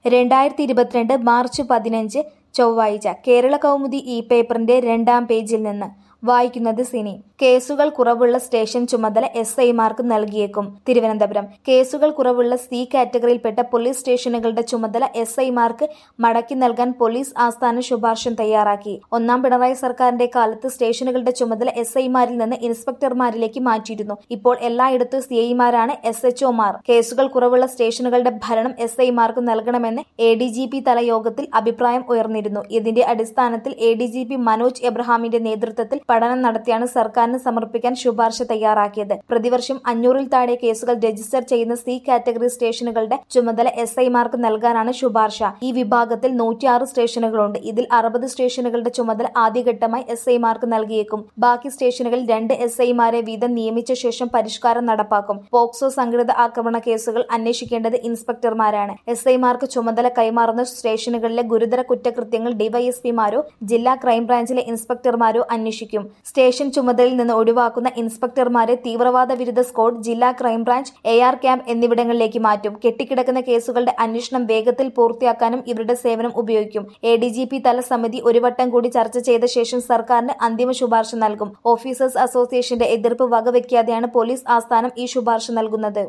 2022 March 15 ചൊവ്വാഴ്ച കേരള കൗമുദി ഈ പേപ്പറിന്റെ 2-ാം പേജിൽ നിന്ന് വായിക്കുന്നത് സിനി. കേസുകൾ കുറവുള്ള സ്റ്റേഷൻ ചുമതല എസ്ഐമാർക്ക് നൽകിയേക്കും. തിരുവനന്തപുരം. കേസുകൾ കുറവുള്ള സി കാറ്റഗറിയിൽപ്പെട്ട പോലീസ് സ്റ്റേഷനുകളുടെ ചുമതല എസ്ഐമാർക്ക് മടക്കി നൽകാൻ പോലീസ് ആസ്ഥാനം ശുപാർശ തയ്യാറാക്കി. ഒന്നാം പിണറായി സർക്കാരിന്റെ കാലത്ത് സ്റ്റേഷനുകളുടെ ചുമതല എസ്ഐമാരിൽ നിന്ന് ഇൻസ്പെക്ടർമാരിലേക്ക് മാറ്റിയിരുന്നു. ഇപ്പോൾ എല്ലായിടത്തും സിഐമാരാണ് SHOമാർ. കേസുകൾ കുറവുള്ള സ്റ്റേഷനുകളുടെ ഭരണം എസ്ഐമാർക്ക് നൽകണമെന്ന് ADGP തല യോഗത്തിൽ അഭിപ്രായം ഉയർന്നിരുന്നു. ഇതിന്റെ അടിസ്ഥാനത്തിൽ ADGP മനോജ് എബ്രഹാമിന്റെ നേതൃത്വത്തിൽ പഠനം നടത്തിയാണ് സർക്കാരിന് സമർപ്പിക്കാൻ ശുപാർശ തയ്യാറാക്കിയത്. പ്രതിവർഷം 500-ൽ താഴെ കേസുകൾ രജിസ്റ്റർ ചെയ്യുന്ന സി കാറ്റഗറി സ്റ്റേഷനുകളുടെ ചുമതല എസ്ഐമാർക്ക് നൽകാനാണ് ശുപാർശ. ഈ വിഭാഗത്തിൽ 106 സ്റ്റേഷനുകളുണ്ട്. ഇതിൽ 60 സ്റ്റേഷനുകളുടെ ചുമതല ആദ്യഘട്ടമായി എസ്ഐമാർക്ക് നൽകിയേക്കും. ബാക്കി സ്റ്റേഷനുകളിൽ 2 എസ്ഐമാരെ വീതം നിയമിച്ച ശേഷം പരിഷ്കാരം നടപ്പാക്കും. പോക്സോ സംഘടിത ആക്രമണ കേസുകൾ അന്വേഷിക്കേണ്ടത് ഇൻസ്പെക്ടർമാരാണ്. എസ്ഐമാർക്ക് ചുമതല കൈമാറുന്ന സ്റ്റേഷനുകളിലെ ഗുരുതര കുറ്റകൃത്യങ്ങൾ ഡിവൈഎസ്പിമാരോ ജില്ലാ ക്രൈംബ്രാഞ്ചിലെ ഇൻസ്പെക്ടർമാരോ അന്വേഷിക്കും. സ്റ്റേഷൻ ചുമതലയിൽ നിന്ന് ഒഴിവാക്കുന്ന ഇൻസ്പെക്ടർമാരെ തീവ്രവാദ വിരുദ്ധ സ്ക്വാഡ്, ജില്ലാ ക്രൈംബ്രാഞ്ച്, AR ക്യാമ്പ് എന്നിവിടങ്ങളിലേക്ക് മാറ്റും. കെട്ടിക്കിടക്കുന്ന കേസുകളുടെ അന്വേഷണം വേഗത്തിൽ പൂർത്തിയാക്കാനും ഇവരുടെ സേവനം ഉപയോഗിക്കും. ADGP തല സമിതി ഒരു വട്ടം കൂടി ചർച്ച ചെയ്ത ശേഷം സർക്കാരിന് അന്തിമ ശുപാർശ നൽകും. ഓഫീസേഴ്സ് അസോസിയേഷന്റെ എതിർപ്പ് വകവെക്കാതെയാണ് പോലീസ് ആസ്ഥാനം ഈ ശുപാർശ നൽകുന്നത്.